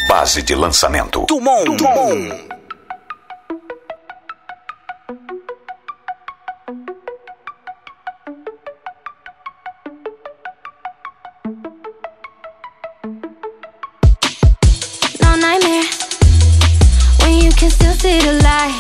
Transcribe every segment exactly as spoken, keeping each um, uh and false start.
base de lançamento. Dumont. Dumont. No nightmare when you can still see the light.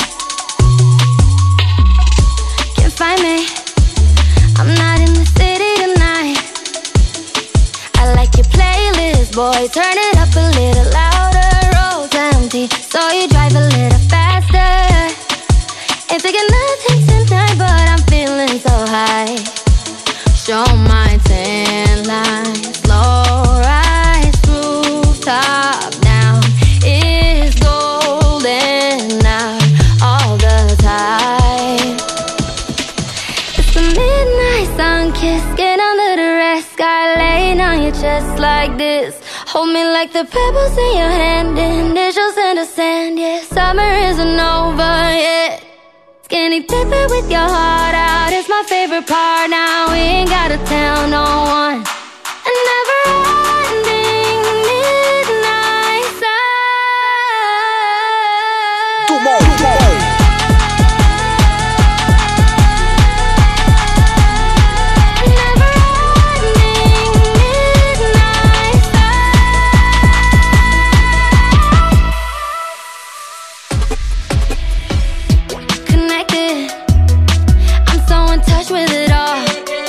Can't find me, I'm not in the city tonight. I like your playlist, boy, turn it up a little louder. Roads empty, so you drive a little faster. Ain't taking nothing tonight, but I'm feeling so high. Show my tan line, slow rise, rooftop down. It's golden out all the time. It's the midnight sun kiss, get under the red sky, laying on your chest like this. Hold me like the pebbles in your hand, initials in the sand, yeah. Summer isn't over yet. Skinny dipping with your heart out, it's my favorite part now. We ain't gotta tell no one. A never-ending midnight sun. Dumont. Dumont. With it all,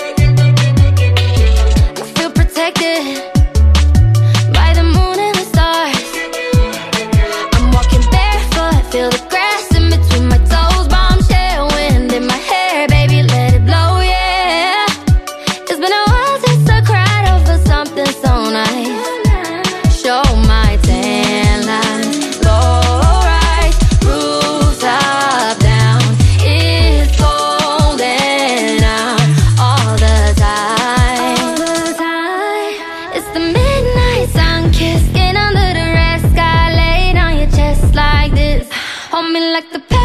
I feel protected by the moon and the stars. I'm walking barefoot, feel the grass in between my toes. Bombshell wind in my hair, baby, let it blow, yeah. It's been a while since I cried over something so nice. Show my tan lines, low rise, rooftop down. It's golden out all the time. It's the midnight sun kiss, get under the red sky, laid on your chest like this. Hold me like the